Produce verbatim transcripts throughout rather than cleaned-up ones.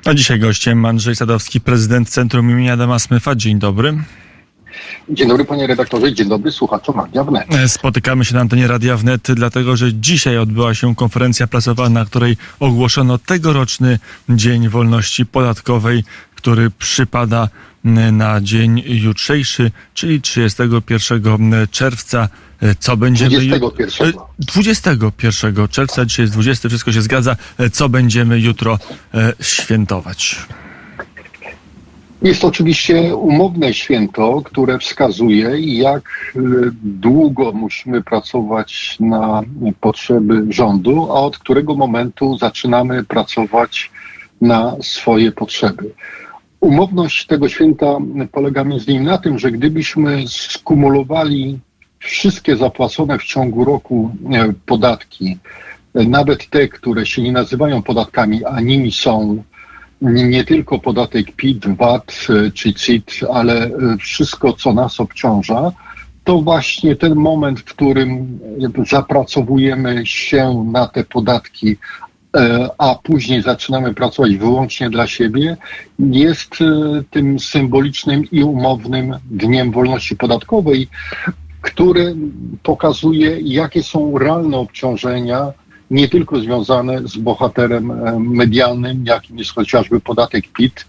A dzisiaj gościem Andrzej Sadowski, prezydent Centrum imienia Adama Smytha. Dzień dobry. Dzień dobry, panie redaktorze, dzień dobry słuchaczom Radia Wnet. Spotykamy się na antenie Radia Wnet, dlatego że dzisiaj odbyła się konferencja prasowa, na której ogłoszono tegoroczny Dzień Wolności Podatkowej, który przypada na dzień jutrzejszy, czyli trzydziestego pierwszego czerwca. Co będziemy... dwudziestego pierwszego. dwudziestego pierwszego czerwca, dzisiaj jest dwudziesty, wszystko się zgadza. Co będziemy jutro świętować? Jest to oczywiście umowne święto, które wskazuje, jak długo musimy pracować na potrzeby rządu, a od którego momentu zaczynamy pracować na swoje potrzeby. Umowność tego święta polega między innymi na tym, że gdybyśmy skumulowali wszystkie zapłacone w ciągu roku podatki, nawet te, które się nie nazywają podatkami, a nimi są nie tylko podatek P I T, V A T czy C I T, ale wszystko, co nas obciąża, to właśnie ten moment, w którym zapracowujemy się na te podatki, a później zaczynamy pracować wyłącznie dla siebie, jest tym symbolicznym i umownym Dniem Wolności Podatkowej, który pokazuje, jakie są realne obciążenia, nie tylko związane z bohaterem medialnym, jakim jest chociażby podatek P I T,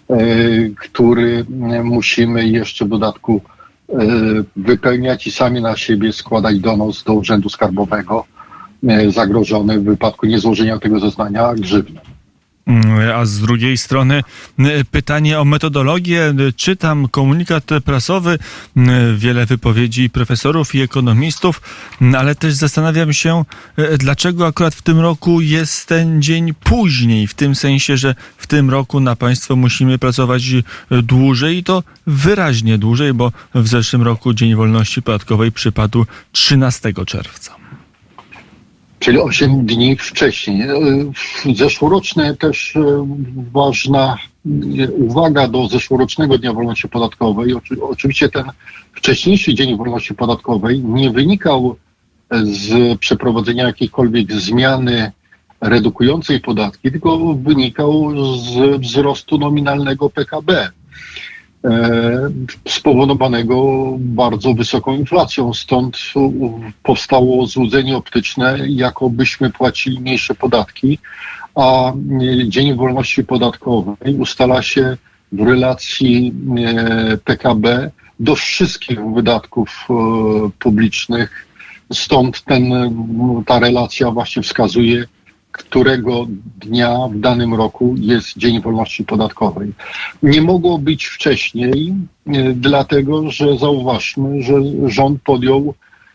który musimy jeszcze w dodatku wypełniać i sami na siebie składać donos do Urzędu Skarbowego, zagrożony w wypadku niezłożenia tego zeznania grzywną. A z drugiej strony pytanie o metodologię. Czytam komunikat prasowy, wiele wypowiedzi profesorów i ekonomistów, ale też zastanawiam się, dlaczego akurat w tym roku jest ten dzień później, w tym sensie, że w tym roku na państwo musimy pracować dłużej i to wyraźnie dłużej, bo w zeszłym roku Dzień Wolności Podatkowej przypadł trzynastego czerwca. Czyli osiem dni wcześniej. Zeszłoroczne też ważna uwaga do zeszłorocznego Dnia Wolności Podatkowej. Oczywiście ten wcześniejszy Dzień Wolności Podatkowej nie wynikał z przeprowadzenia jakiejkolwiek zmiany redukującej podatki, tylko wynikał z wzrostu nominalnego P K B. Spowodowanego bardzo wysoką inflacją. Stąd powstało złudzenie optyczne, jakobyśmy płacili mniejsze podatki, a Dzień Wolności Podatkowej ustala się w relacji P K B do wszystkich wydatków publicznych. Stąd ten, ta relacja właśnie wskazuje, którego dnia w danym roku jest Dzień Wolności Podatkowej. Nie mogło być wcześniej, dlatego że zauważmy, że rząd podjął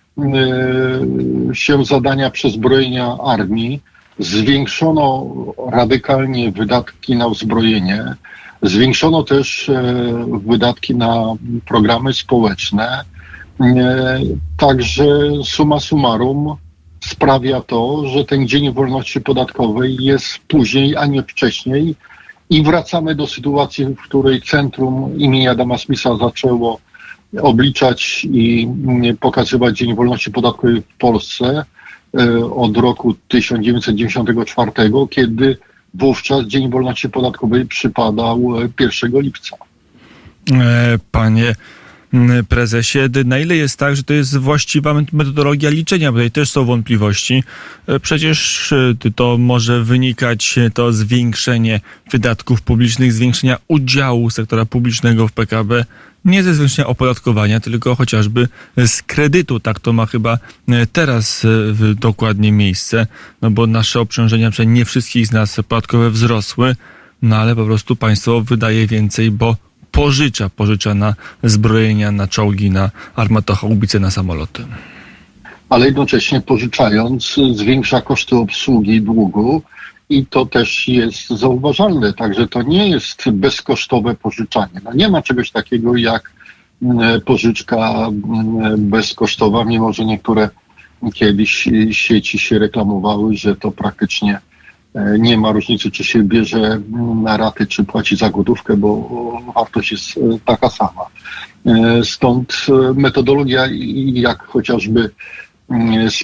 się zadania przezbrojenia armii, zwiększono radykalnie wydatki na uzbrojenie, zwiększono też wydatki na programy społeczne, także summa summarum sprawia to, że ten Dzień Wolności Podatkowej jest później, a nie wcześniej i wracamy do sytuacji, w której Centrum imienia Adama Smytha zaczęło obliczać i pokazywać Dzień Wolności Podatkowej w Polsce od roku tysiąc dziewięćset dziewięćdziesiątego czwartego, kiedy wówczas Dzień Wolności Podatkowej przypadał pierwszego lipca. Panie prezesie, na ile jest tak, że to jest właściwa metodologia liczenia? Bo tutaj też są wątpliwości. Przecież to może wynikać to zwiększenie wydatków publicznych, zwiększenia udziału sektora publicznego w P K B, nie ze zwiększenia opodatkowania, tylko chociażby z kredytu. Tak to ma chyba teraz dokładnie miejsce, no bo nasze obciążenia, przynajmniej nie wszystkich z nas podatkowe wzrosły, no ale po prostu państwo wydaje więcej, bo pożycza, pożycza na zbrojenia, na czołgi, na armatochaubice, na samoloty. Ale jednocześnie pożyczając zwiększa koszty obsługi długu i to też jest zauważalne. Także to nie jest bezkosztowe pożyczanie. No nie ma czegoś takiego jak pożyczka bezkosztowa, mimo że niektóre kiedyś sieci się reklamowały, że to praktycznie nie ma różnicy, czy się bierze na raty, czy płaci za gotówkę, bo wartość jest taka sama. Stąd metodologia, jak chociażby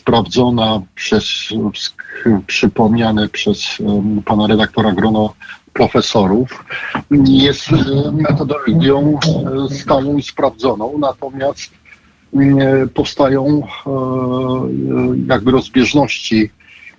sprawdzona przez, przypomniane przez pana redaktora grono profesorów jest metodologią stałą i sprawdzoną, natomiast powstają jakby rozbieżności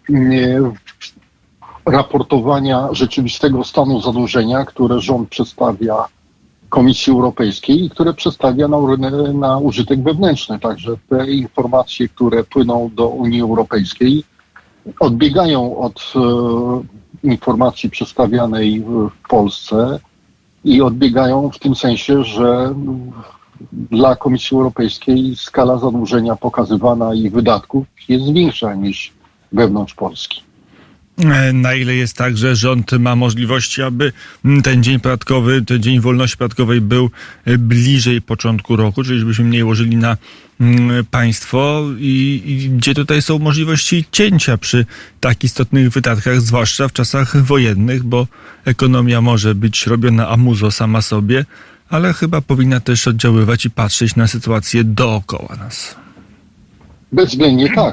raportowania rzeczywistego stanu zadłużenia, które rząd przedstawia Komisji Europejskiej i które przedstawia na, na użytek wewnętrzny. Także te informacje, które płyną do Unii Europejskiej, odbiegają od e, informacji przedstawianej w Polsce i odbiegają w tym sensie, że dla Komisji Europejskiej skala zadłużenia pokazywana i wydatków jest większa niż wewnątrz Polski. Na ile jest tak, że rząd ma możliwości, aby ten dzień podatkowy, ten dzień wolności podatkowej był bliżej początku roku, czyli żebyśmy mniej łożyli na państwo i, i gdzie tutaj są możliwości cięcia przy tak istotnych wydatkach, zwłaszcza w czasach wojennych, bo ekonomia może być robiona amuzo sama sobie, ale chyba powinna też oddziaływać i patrzeć na sytuację dookoła nas. Bezwzględnie tak.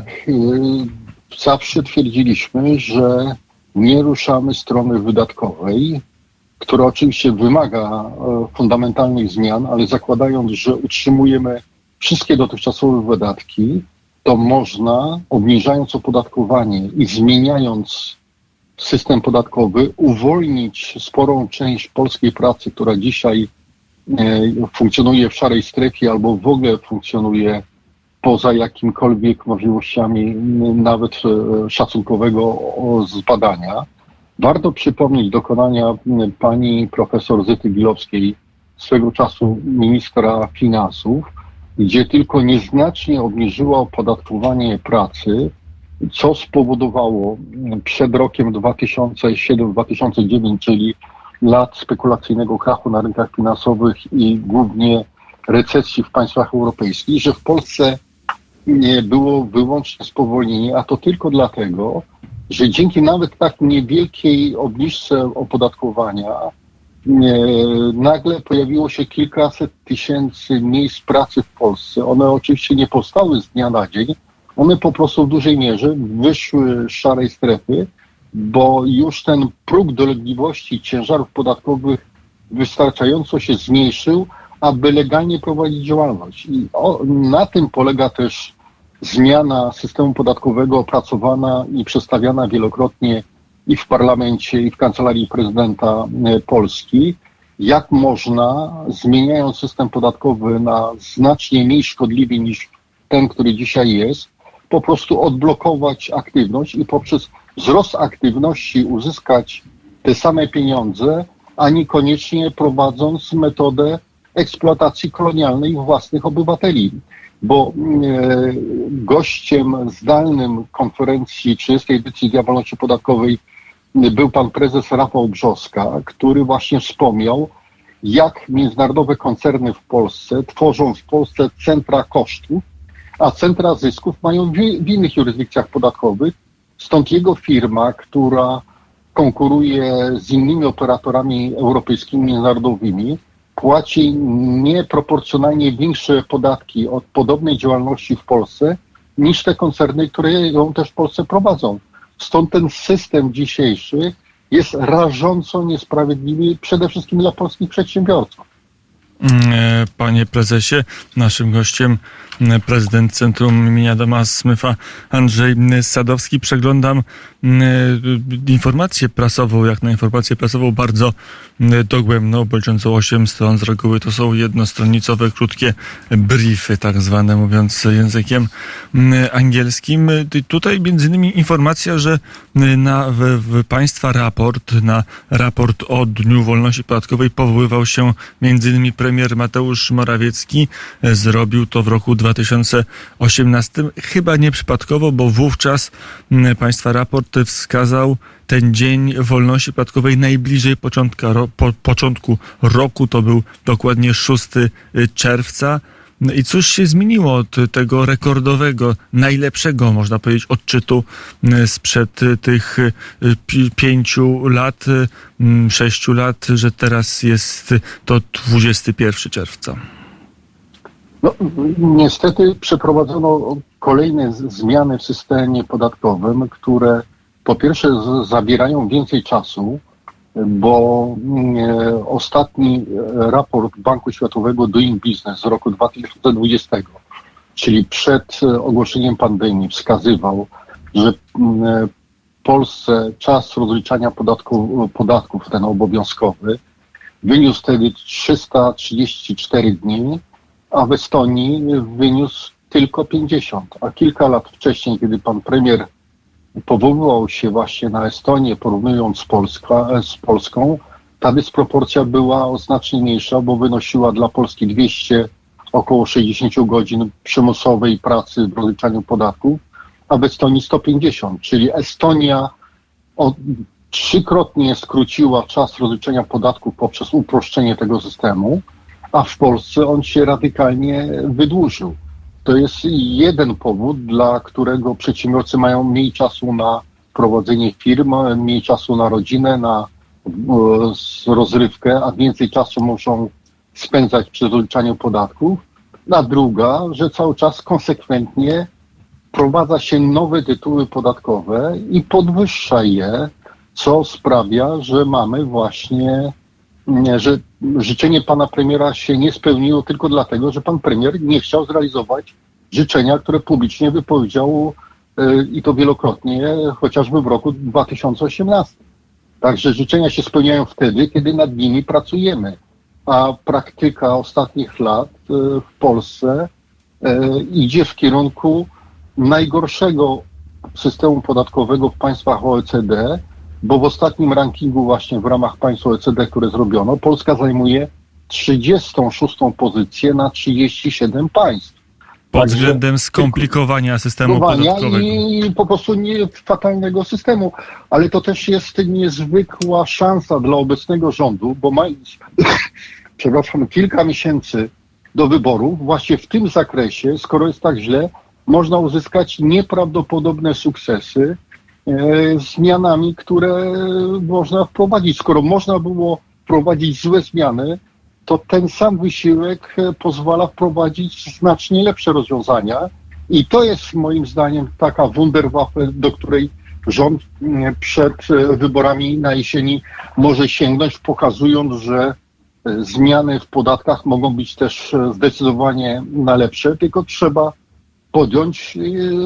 Zawsze twierdziliśmy, że nie ruszamy strony wydatkowej, która oczywiście wymaga fundamentalnych zmian, ale zakładając, że utrzymujemy wszystkie dotychczasowe wydatki, to można, obniżając opodatkowanie i zmieniając system podatkowy, uwolnić sporą część polskiej pracy, która dzisiaj funkcjonuje w szarej strefie albo w ogóle funkcjonuje poza jakimkolwiek możliwościami nawet szacunkowego zbadania. Warto przypomnieć dokonania pani profesor Zyty Bilowskiej, swego czasu ministra finansów, gdzie tylko nieznacznie obniżyła opodatkowanie pracy, co spowodowało przed rokiem dwa tysiące siódmym dwa tysiące dziewiątym, czyli lat spekulacyjnego krachu na rynkach finansowych i głównie recesji w państwach europejskich, że w Polsce nie było wyłącznie spowolnienie, a to tylko dlatego, że dzięki nawet tak niewielkiej obniżce opodatkowania nie, nagle pojawiło się kilkaset tysięcy miejsc pracy w Polsce. One oczywiście nie powstały z dnia na dzień, one po prostu w dużej mierze wyszły z szarej strefy, bo już ten próg dolegliwości ciężarów podatkowych wystarczająco się zmniejszył, aby legalnie prowadzić działalność. I o, na tym polega też zmiana systemu podatkowego opracowana i przedstawiana wielokrotnie i w parlamencie, i w Kancelarii Prezydenta Polski. Jak można, zmieniając system podatkowy na znacznie mniej szkodliwy niż ten, który dzisiaj jest, po prostu odblokować aktywność i poprzez wzrost aktywności uzyskać te same pieniądze, a niekoniecznie prowadząc metodę eksploatacji kolonialnej własnych obywateli. Bo e, gościem zdalnym konferencji trzydziestej edycji Dnia Wolności Podatkowej był pan prezes Rafał Brzoska, który właśnie wspomniał, jak międzynarodowe koncerny w Polsce tworzą w Polsce centra kosztów, a centra zysków mają w, w innych jurysdykcjach podatkowych. Stąd jego firma, która konkuruje z innymi operatorami europejskimi, międzynarodowymi, płaci nieproporcjonalnie większe podatki od podobnej działalności w Polsce niż te koncerny, które ją też w Polsce prowadzą. Stąd ten system dzisiejszy jest rażąco niesprawiedliwy przede wszystkim dla polskich przedsiębiorców. Panie prezesie, naszym gościem prezydent Centrum imienia Adama Smytha Andrzej Sadowski. Przeglądam informację prasową, jak na informację prasową bardzo dogłębną, bo liczącą osiem stron. Z reguły to są jednostronicowe, krótkie briefy, tak zwane, mówiąc językiem angielskim. Tutaj między innymi informacja, że na w, w państwa raport, na raport o Dniu Wolności Podatkowej powoływał się między innymi premier Mateusz Morawiecki. Zrobił to w roku dwa tysiące osiemnastym. Chyba nieprzypadkowo, bo wówczas państwa raport wskazał ten Dzień Wolności Podatkowej najbliżej początka, ro, po, początku roku. To był dokładnie szóstego czerwca. I cóż się zmieniło od tego rekordowego, najlepszego, można powiedzieć, odczytu sprzed tych pięciu lat, sześciu lat, że teraz jest to dwudziestego pierwszego czerwca? No, niestety przeprowadzono kolejne zmiany w systemie podatkowym, które po pierwsze z- zabierają więcej czasu, bo e, ostatni raport Banku Światowego Doing Business z roku dwa tysiące dwudziestego, czyli przed ogłoszeniem pandemii, wskazywał, że e, w Polsce czas rozliczania podatków, podatków ten obowiązkowy wyniósł wtedy trzysta trzydzieści cztery dni, a w Estonii wyniósł tylko pięćdziesiąt. A kilka lat wcześniej, kiedy pan premier powoływał się właśnie na Estonię, porównując z, Polska, z Polską, ta dysproporcja była znacznie mniejsza, bo wynosiła dla Polski dwieście, około sześćdziesiąt godzin przymusowej pracy w rozliczaniu podatków, a w Estonii sto pięćdziesiąt, czyli Estonia o, trzykrotnie skróciła czas rozliczenia podatków poprzez uproszczenie tego systemu, a w Polsce on się radykalnie wydłużył. To jest jeden powód, dla którego przedsiębiorcy mają mniej czasu na prowadzenie firm, mniej czasu na rodzinę, na rozrywkę, a więcej czasu muszą spędzać przy rozliczaniu podatków. A druga, że cały czas konsekwentnie wprowadza się nowe tytuły podatkowe i podwyższa je, co sprawia, że mamy właśnie, że życzenie pana premiera się nie spełniło tylko dlatego, że pan premier nie chciał zrealizować życzenia, które publicznie wypowiedział i to wielokrotnie, chociażby w roku dwa tysiące osiemnastym. Także życzenia się spełniają wtedy, kiedy nad nimi pracujemy. A praktyka ostatnich lat w Polsce idzie w kierunku najgorszego systemu podatkowego w państwach O E C D, bo w ostatnim rankingu właśnie w ramach państw O E C D, które zrobiono, Polska zajmuje trzydziestą szóstą pozycję na trzydzieści siedem państw. Pod Także względem skomplikowania systemu podatkowego. I po prostu nie fatalnego systemu. Ale to też jest niezwykła szansa dla obecnego rządu, bo mając, przepraszam, kilka miesięcy do wyborów, właśnie w tym zakresie, skoro jest tak źle, można uzyskać nieprawdopodobne sukcesy e, zmianami, które można wprowadzić. Skoro można było wprowadzić złe zmiany, to ten sam wysiłek pozwala wprowadzić znacznie lepsze rozwiązania. I to jest moim zdaniem taka Wunderwaffe, do której rząd przed wyborami na jesieni może sięgnąć, pokazując, że zmiany w podatkach mogą być też zdecydowanie na lepsze, tylko trzeba podjąć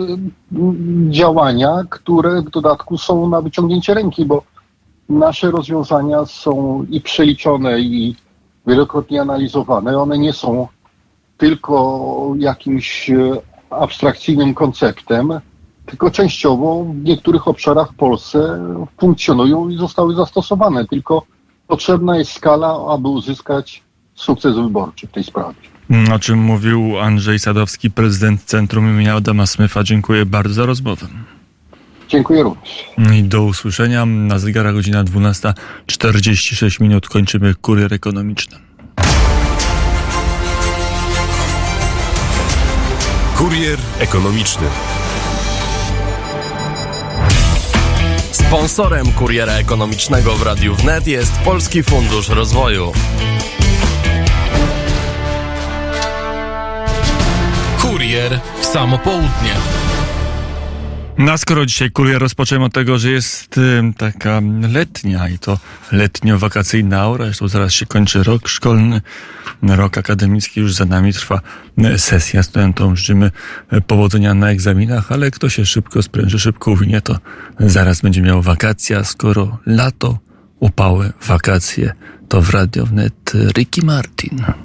działania, które w dodatku są na wyciągnięcie ręki, bo nasze rozwiązania są i przeliczone, i wielokrotnie analizowane. One nie są tylko jakimś abstrakcyjnym konceptem, tylko częściowo w niektórych obszarach w Polsce funkcjonują i zostały zastosowane. Tylko potrzebna jest skala, aby uzyskać sukces wyborczy w tej sprawie. O czym mówił Andrzej Sadowski, prezydent Centrum imienia Adama Smitha. Dziękuję bardzo za rozmowę. Dziękuję również. I do usłyszenia. Na zegarach godzina dwunasta czterdzieści sześć minut. Kończymy Kurier Ekonomiczny. Kurier Ekonomiczny. Sponsorem Kuriera Ekonomicznego w Radiu Wnet jest Polski Fundusz Rozwoju. Kurier w samo południe. No a skoro dzisiaj kurier rozpoczęłem od tego, że jest y, taka letnia i to letnio-wakacyjna aura, zresztą zaraz się kończy rok szkolny, rok akademicki już za nami, trwa sesja, studentom życzymy powodzenia na egzaminach, ale kto się szybko spręży, szybko uwinie, to zaraz będzie miał wakacje, a skoro lato, upały, wakacje, to w Radio Wnet Ricky Martin.